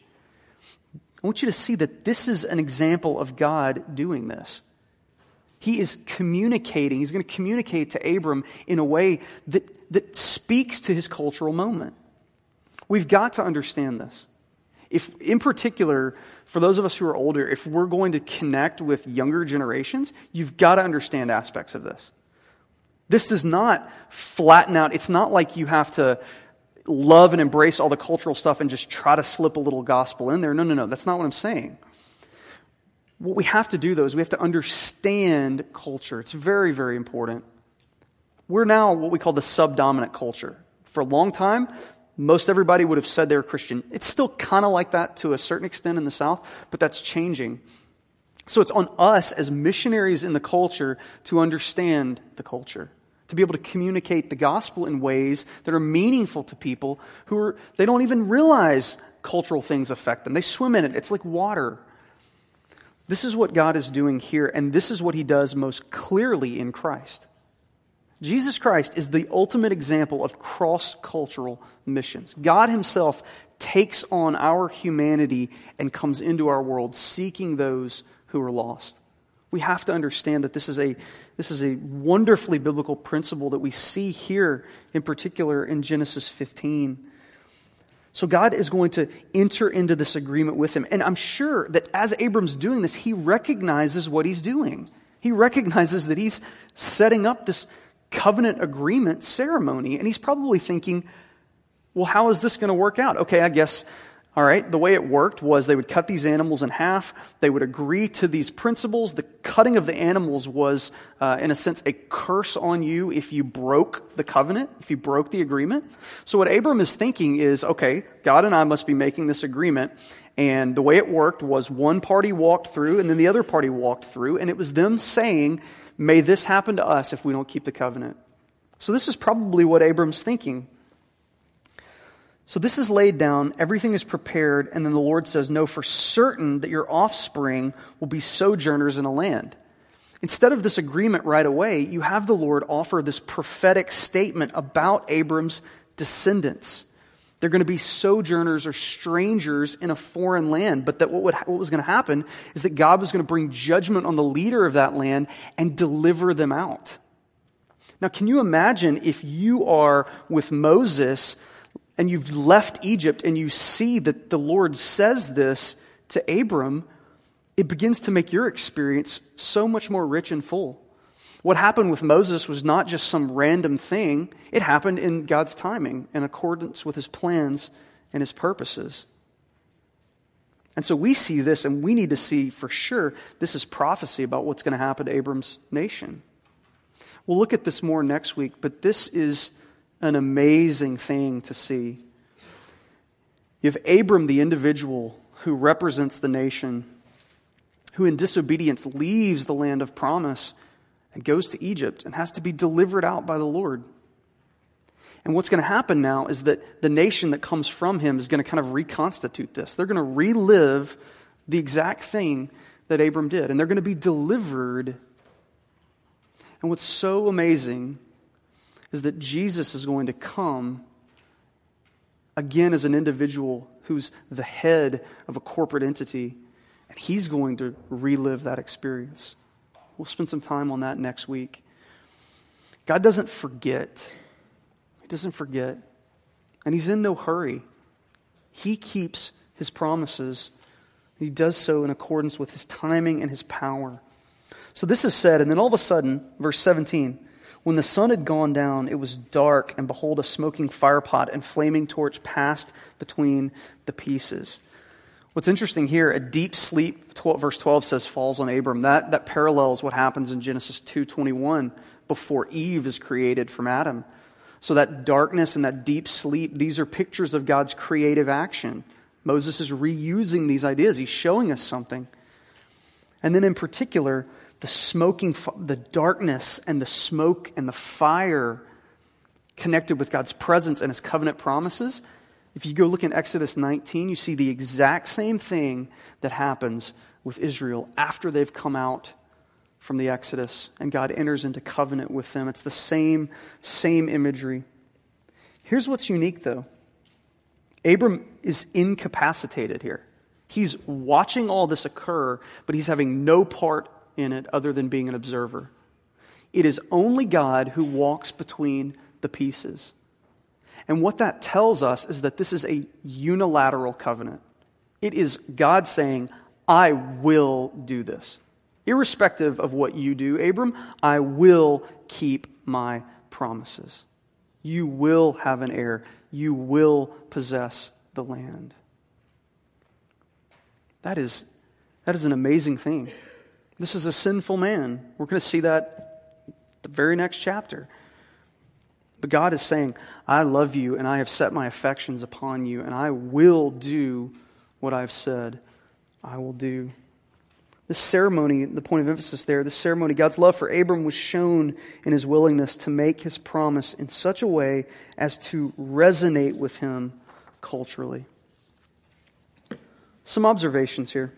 I want you to see that this is an example of God doing this. He is communicating. He's going to communicate to Abram in a way that speaks to his cultural moment. We've got to understand this. If, in particular, for those of us who are older, if we're going to connect with younger generations, you've got to understand aspects of this. This does not flatten out. It's not like you have to love and embrace all the cultural stuff and just try to slip a little gospel in there. No. That's not what I'm saying. What we have to do, though, is we have to understand culture. It's very, very important. We're now what we call the subdominant culture. For a long time, most everybody would have said they were Christian. It's still kind of like that to a certain extent in the South, but that's changing. So it's on us as missionaries in the culture to understand the culture, to be able to communicate the gospel in ways that are meaningful to people they don't even realize cultural things affect them. They swim in it. It's like water. This is what God is doing here, and this is what he does most clearly in Christ. Jesus Christ is the ultimate example of cross-cultural missions. God himself takes on our humanity and comes into our world seeking those who are lost. We have to understand that this is a wonderfully biblical principle that we see here, in particular in Genesis 15. So God is going to enter into this agreement with him. And I'm sure that as Abram's doing this, he recognizes what he's doing. He recognizes that he's setting up this covenant agreement ceremony. And he's probably thinking, well, how is this going to work out? Okay, I guess, all right, the way it worked was they would cut these animals in half. They would agree to these principles. The cutting of the animals was, in a sense, a curse on you if you broke the covenant, if you broke the agreement. So what Abram is thinking is, okay, God and I must be making this agreement. And the way it worked was one party walked through and then the other party walked through. And it was them saying, may this happen to us if we don't keep the covenant. So this is probably what Abram's thinking. So this is laid down, everything is prepared, and then the Lord says, know for certain that your offspring will be sojourners in a land. Instead of this agreement right away, you have the Lord offer this prophetic statement about Abram's descendants. They're going to be sojourners or strangers in a foreign land, but that what was going to happen is that God was going to bring judgment on the leader of that land and deliver them out. Now, can you imagine if you are with Moses and you've left Egypt and you see that the Lord says this to Abram, it begins to make your experience so much more rich and full. What happened with Moses was not just some random thing. It happened in God's timing, in accordance with his plans and his purposes. And so we see this, and we need to see for sure this is prophecy about what's going to happen to Abram's nation. We'll look at this more next week, but this is an amazing thing to see. You have Abram, the individual who represents the nation, who in disobedience leaves the land of promise and goes to Egypt and has to be delivered out by the Lord. And what's going to happen now is that the nation that comes from him is going to kind of reconstitute this. They're going to relive the exact thing that Abram did, and they're going to be delivered. And what's so amazing is that Jesus is going to come again as an individual who's the head of a corporate entity, and he's going to relive that experience. We'll spend some time on that next week. God doesn't forget. He doesn't forget. And he's in no hurry. He keeps his promises. He does so in accordance with his timing and his power. So this is said, and then all of a sudden, verse 17, when the sun had gone down, it was dark, and behold, a smoking firepot and flaming torch passed between the pieces. What's interesting here, a deep sleep, verse 12 says, falls on Abram. That parallels what happens in Genesis 2:21 before Eve is created from Adam. So that darkness and that deep sleep, these are pictures of God's creative action. Moses is reusing these ideas. He's showing us something. And then in particular, the darkness and the smoke and the fire connected with God's presence and his covenant promises. If you go look in Exodus 19, you see the exact same thing that happens with Israel after they've come out from the Exodus and God enters into covenant with them. It's the same imagery. Here's what's unique though. Abram is incapacitated here. He's watching all this occur, but he's having no part in it other than being an observer. It is only God who walks between the pieces. And what that tells us is that this is a unilateral covenant. It is God saying, I will do this. Irrespective of what you do, Abram, I will keep my promises. You will have an heir. You will possess the land. That is an amazing thing. This is a sinful man. We're going to see that the very next chapter. But God is saying, I love you and I have set my affections upon you and I will do what I've said I will do. This ceremony, the point of emphasis there, this ceremony, God's love for Abram was shown in his willingness to make his promise in such a way as to resonate with him culturally. Some observations here.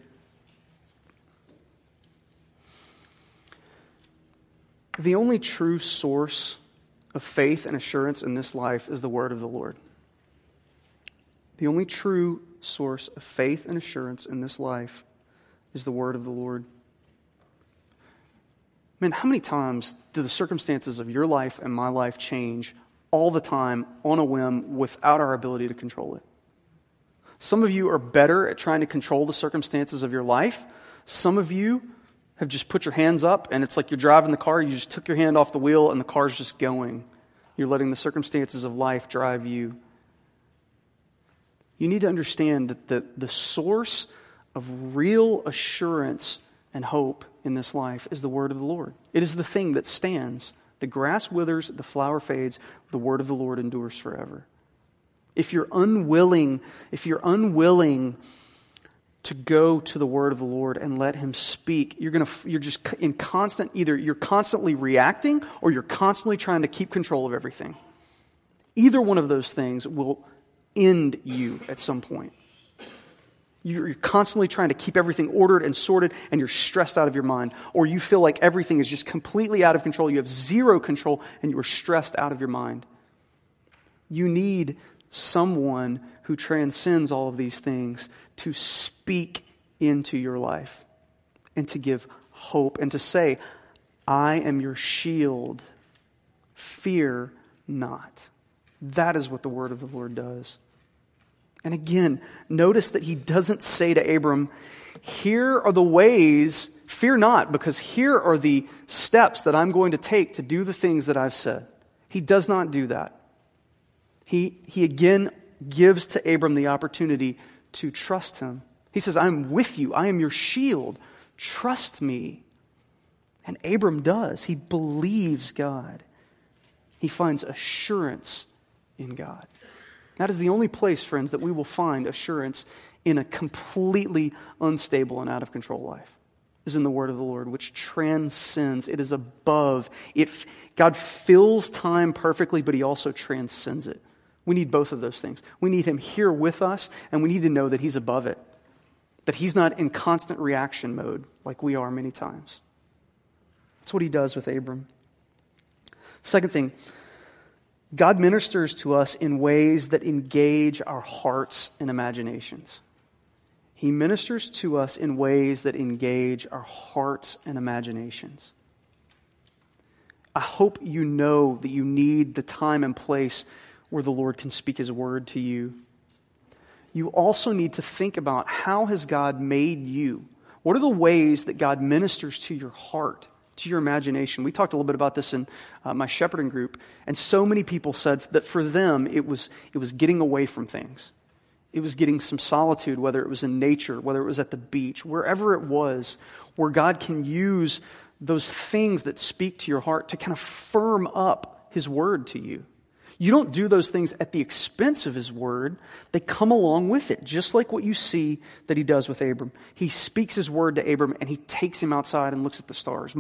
The only true source of faith and assurance in this life is the word of the Lord. The only true source of faith and assurance in this life is the word of the Lord. Man, how many times do the circumstances of your life and my life change all the time on a whim without our ability to control it? Some of you are better at trying to control the circumstances of your life. Some of you have just put your hands up and it's like you're driving the car, you just took your hand off the wheel and the car's just going. You're letting the circumstances of life drive you. You need to understand that the source of real assurance and hope in this life is the word of the Lord. It is the thing that stands. The grass withers, the flower fades, the word of the Lord endures forever. If you're unwilling to go to the word of the Lord and let him speak, you're constantly reacting or you're constantly trying to keep control of everything. Either one of those things will end you at some point. You're constantly trying to keep everything ordered and sorted and you're stressed out of your mind. Or you feel like everything is just completely out of control. You have zero control and you are stressed out of your mind. You need someone who transcends all of these things to speak into your life and to give hope and to say, I am your shield. Fear not. That is what the word of the Lord does. And again, notice that he doesn't say to Abram, here are the ways, fear not, because here are the steps that I'm going to take to do the things that I've said. He does not do that. He again gives to Abram the opportunity to trust him. He says, I'm with you. I am your shield. Trust me. And Abram does. He believes God. He finds assurance in God. That is the only place, friends, that we will find assurance in a completely unstable and out of control life, is in the word of the Lord, which transcends. It is above. God fills time perfectly, but he also transcends it. We need both of those things. We need him here with us, and we need to know that he's above it, that he's not in constant reaction mode like we are many times. That's what he does with Abram. Second thing, God ministers to us in ways that engage our hearts and imaginations. He ministers to us in ways that engage our hearts and imaginations. I hope you know that you need the time and place where the Lord can speak his word to you. You also need to think about, how has God made you? What are the ways that God ministers to your heart, to your imagination? We talked a little bit about this in my shepherding group, and so many people said that for them it was getting away from things. It was getting some solitude, whether it was in nature, whether it was at the beach, wherever it was, where God can use those things that speak to your heart to kind of firm up his word to you. You don't do those things at the expense of his word. They come along with it, just like what you see that he does with Abram. He speaks his word to Abram, and he takes him outside and looks at the stars.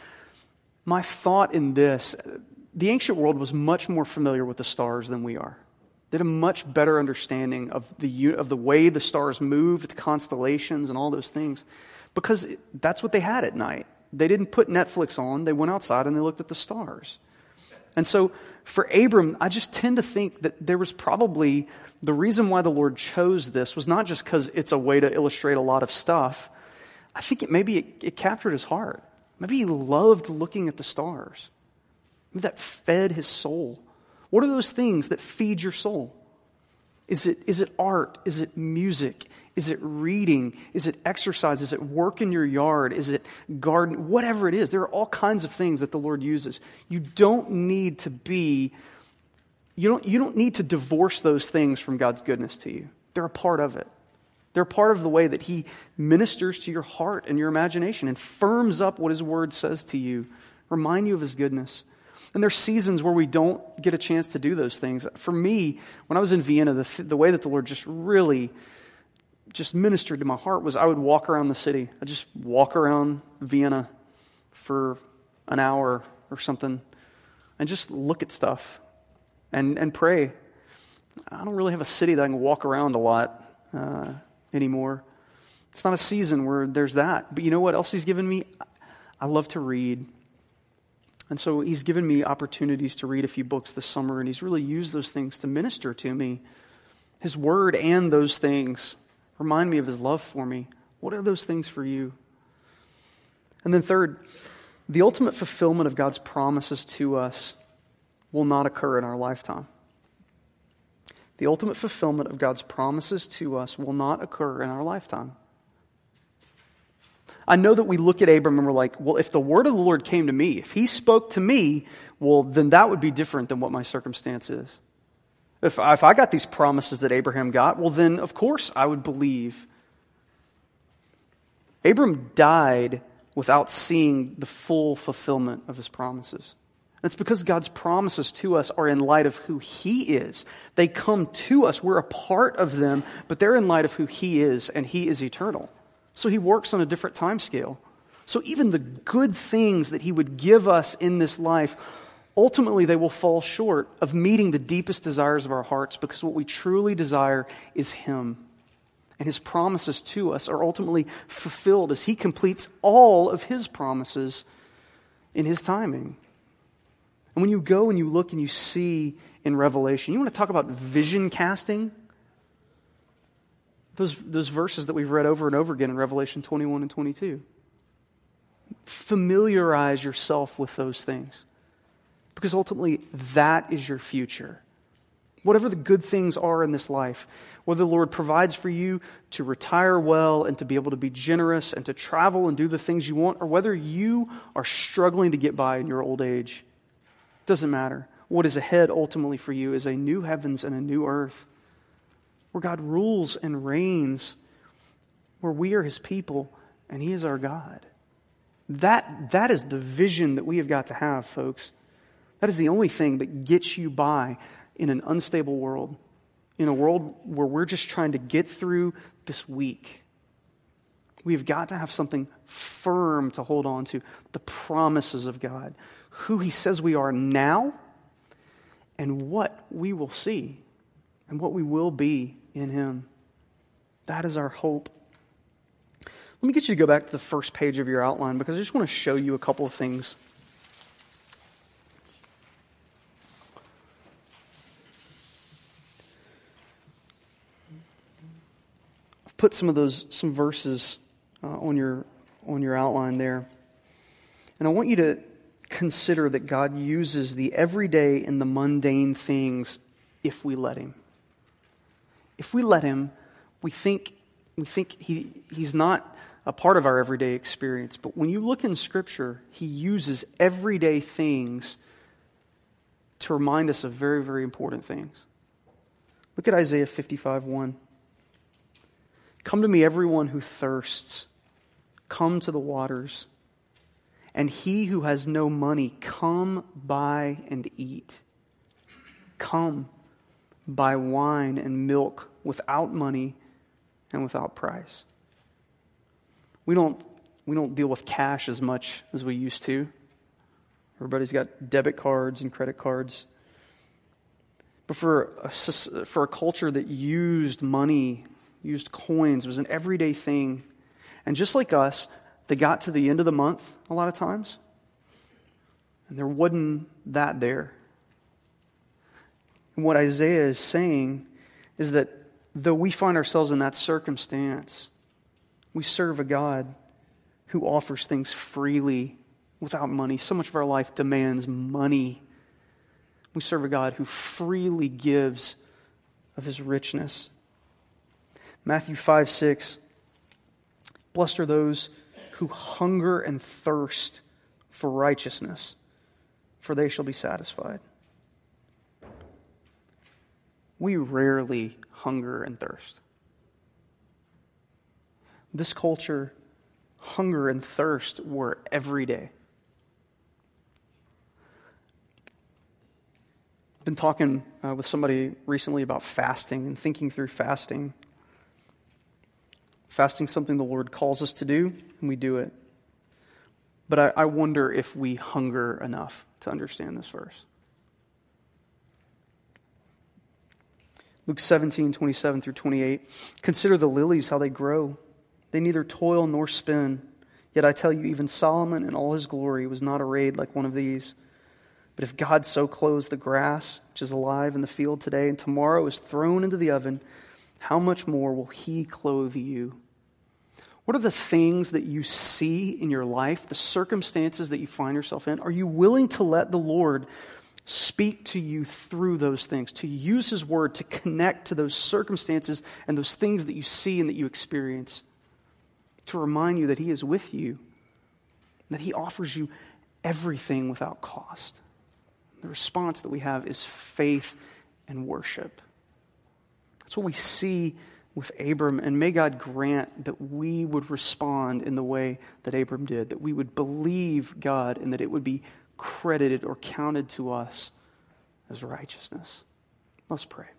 My thought in this, the ancient world was much more familiar with the stars than we are. They had a much better understanding of the way the stars moved, the constellations and all those things, because that's what they had at night. They didn't put Netflix on. They went outside and they looked at the stars. And so for Abram, I just tend to think that there was probably, the reason why the Lord chose this was not just because it's a way to illustrate a lot of stuff. I think it captured his heart. Maybe he loved looking at the stars. Maybe that fed his soul. What are those things that feed your soul? Is it art? Is it music? Is it reading? Is it exercise? Is it work in your yard? Is it garden? Whatever it is, there are all kinds of things that the Lord uses. You don't need to divorce those things from God's goodness to you. They're a part of it. They're part of the way that he ministers to your heart and your imagination and firms up what his word says to you, remind you of his goodness. And there's seasons where we don't get a chance to do those things. For me, when I was in Vienna, the way that the Lord just really ministered to my heart was I would walk around the city. I'd just walk around Vienna for an hour or something and just look at stuff and pray. I don't really have a city that I can walk around a lot anymore. It's not a season where there's that. But you know what else he's given me? I love to read. And so he's given me opportunities to read a few books this summer, and he's really used those things to minister to me. His word and those things remind me of his love for me. What are those things for you? And then third, the ultimate fulfillment of God's promises to us will not occur in our lifetime. The ultimate fulfillment of God's promises to us will not occur in our lifetime. I know that we look at Abram and we're like, well, if the word of the Lord came to me, if he spoke to me, well, then that would be different than what my circumstance is. If I got these promises that Abraham got, well, then of course I would believe. Abram died without seeing the full fulfillment of his promises. It's because God's promises to us are in light of who he is. They come to us. We're a part of them, but they're in light of who he is, and he is eternal. So he works on a different time scale. So even the good things that he would give us in this life, ultimately they will fall short of meeting the deepest desires of our hearts, because what we truly desire is him. And his promises to us are ultimately fulfilled as he completes all of his promises in his timing. And when you go and you look and you see in Revelation, you want to talk about vision casting? Those verses that we've read over and over again in Revelation 21 and 22. Familiarize yourself with those things, because ultimately that is your future. Whatever the good things are in this life, whether the Lord provides for you to retire well and to be able to be generous and to travel and do the things you want, or whether you are struggling to get by in your old age, doesn't matter. What is ahead ultimately for you is a new heavens and a new earth, where God rules and reigns, where we are his people and he is our God. That is the vision that we have got to have, folks. That is the only thing that gets you by in an unstable world. in a world where we're just trying to get through this week. We've got to have something firm to hold on to, the promises of God, who he says we are now, and what we will see, and what we will be in him. That is our hope. Let me get you to go back to the first page of your outline, because I just want to show you a couple of things. I've put some verses on your outline there. And I want you to consider that God uses the everyday and the mundane things if we let him. If we let him, we think he's not a part of our everyday experience. But when you look in Scripture, he uses everyday things to remind us of very, very important things. Look at Isaiah 55:1. Come to me, everyone who thirsts. Come to the waters. And he who has no money, come buy and eat. Come, buy wine and milk without money and without price. We don't deal with cash as much as we used to. Everybody's got debit cards and credit cards. But for a culture that used money, used coins, it was an everyday thing. And just like us, they got to the end of the month a lot of times, and there wasn't that there. And what Isaiah is saying is that though we find ourselves in that circumstance, we serve a God who offers things freely without money. So much of our life demands money. We serve a God who freely gives of his richness. Matthew 5:6. Blessed are those who hunger and thirst for righteousness, for they shall be satisfied. We rarely hunger and thirst. This culture, hunger and thirst were every day. I've been talking with somebody recently about fasting and thinking through fasting. Fasting is something the Lord calls us to do, and we do it. But I wonder if we hunger enough to understand this verse. Luke 17:27 through 28. Consider the lilies, how they grow. They neither toil nor spin. Yet I tell you, even Solomon in all his glory was not arrayed like one of these. But if God so clothes the grass, which is alive in the field today, and tomorrow is thrown into the oven, how much more will he clothe you? What are the things that you see in your life, the circumstances that you find yourself in? Are you willing to let the Lord speak to you through those things, to use his word to connect to those circumstances and those things that you see and that you experience, to remind you that he is with you, that he offers you everything without cost? The response that we have is faith and worship. That's what we see with Abram, and may God grant that we would respond in the way that Abram did, that we would believe God and that it would be credited or counted to us as righteousness. Let's pray.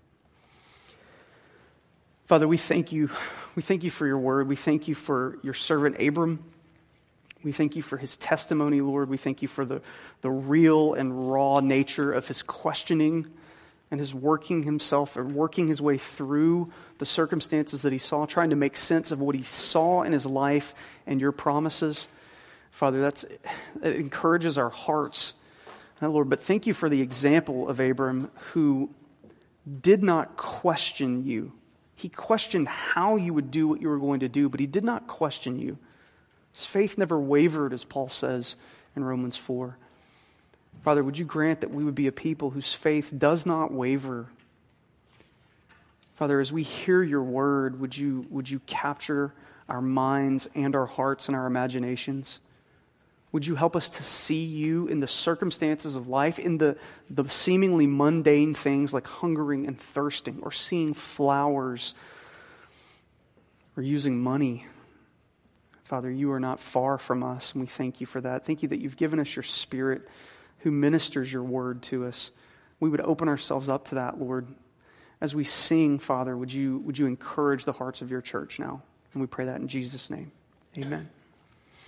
Father, we thank you. We thank you for your word. We thank you for your servant Abram. We thank you for his testimony, Lord. We thank you for the real and raw nature of his questioning and his working his way through the circumstances that he saw, trying to make sense of what he saw in his life and your promises. Father, it encourages our hearts, Lord. But thank you for the example of Abram, who did not question you. He questioned how you would do what you were going to do, but he did not question you. His faith never wavered, as Paul says in Romans 4. Father, would you grant that we would be a people whose faith does not waver? Father, as we hear your word, would you capture our minds and our hearts and our imaginations? Would you help us to see you in the circumstances of life, in the seemingly mundane things like hungering and thirsting, or seeing flowers, or using money? Father, you are not far from us, and we thank you for that. Thank you that you've given us your Spirit who ministers your word to us. We would open ourselves up to that, Lord. as we sing, Father, would you encourage the hearts of your church now? And we pray that in Jesus' name. Amen.